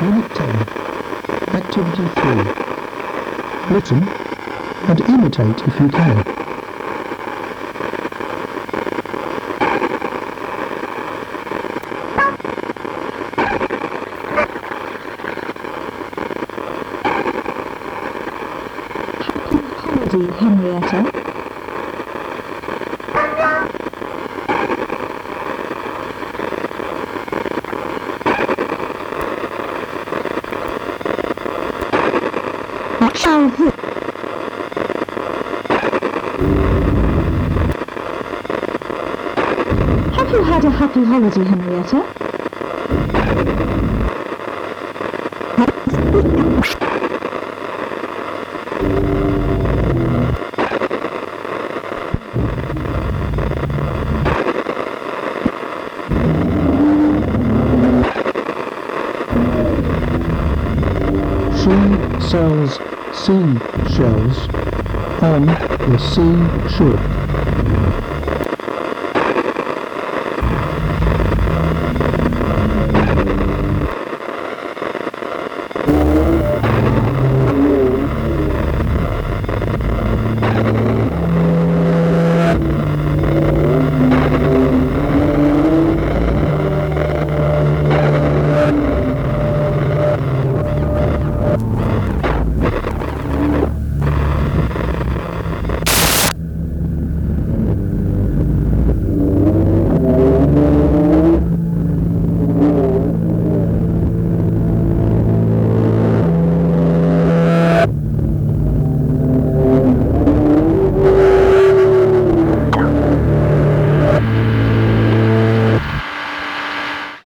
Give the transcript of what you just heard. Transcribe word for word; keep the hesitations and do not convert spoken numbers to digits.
Unit ten. Activity three. Listen and imitate if you can. Holiday, Henrietta. Shall we? Have you had a happy holiday, Henrietta? She sells seashells on the seashore.